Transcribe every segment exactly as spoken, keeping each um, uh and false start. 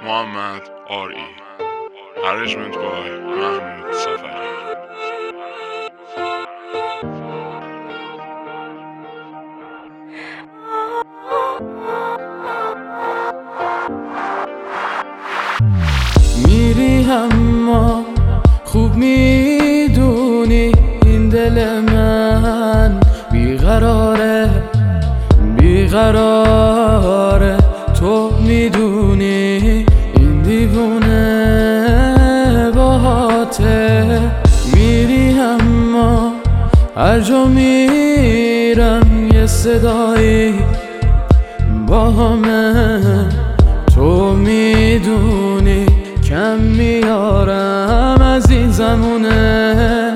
محمد آری Arrangement by محمود سفری. میری اما خوب میدونی این دل من بیقراره بیقراره تو میدونی این دیوونه باهاته میری اما هر جا میرم یه صدایی با همه تو میدونی کم میارم از این زمونه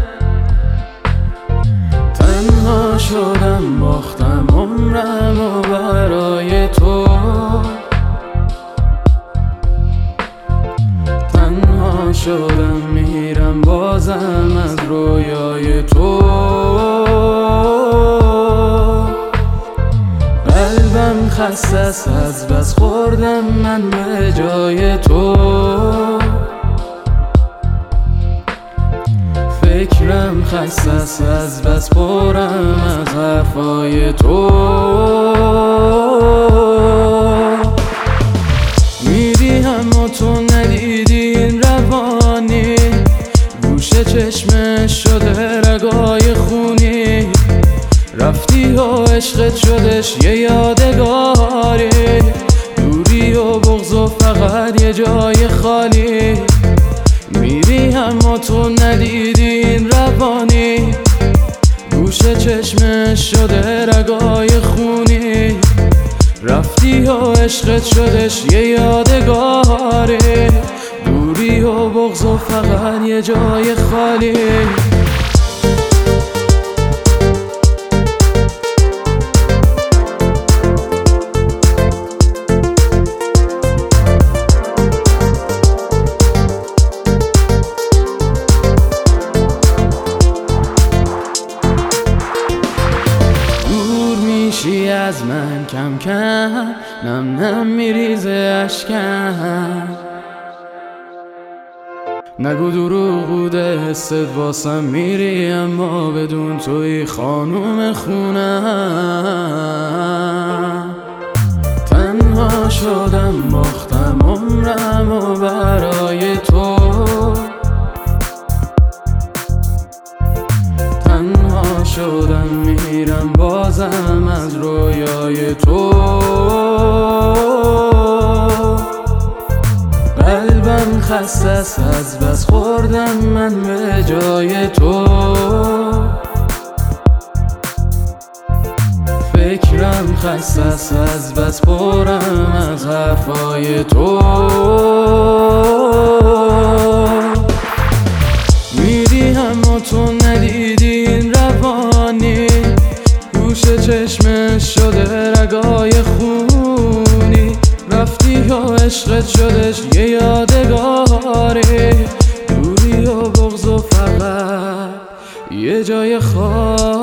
تنها شدم باختم عمرم و برای تو تنها شدم میرم بازم از رویای تو قلبم خسته است از بس خوردم من به جای تو فکرم خسته است از بس پرم از حرفای تو میری اما تو ندیدی این روانی گوشه چشمش شده رگای خونی رفتی و عشقت شدش یه یادگاری دوری و بغض و فقط یه جای خالی میری اما تو ندیدی این روانی گوشه چشمش شده رگای خونی رفتی و عشقت شدش یه یادگاری دوری و بغض و فقط یه جای خالی میشی از من کم کم نم نم میریزه اشکم نگو دروغ بوده حست واسم میری اما بدون توی خانوم خونم تنها شدم باختم عمرم و برای تو تنها شدم میرم بازم از رویای تو قلبم خسته است از بس خوردم من به جای تو فکرم خسته است از بس پرم از حرفای تو میری اما تو ندیدی این روانی گوشه چشمش شده رگای خونی رفتی و عشقت شدش یه یادگاری دوری و بغض و فقط یه جای خالی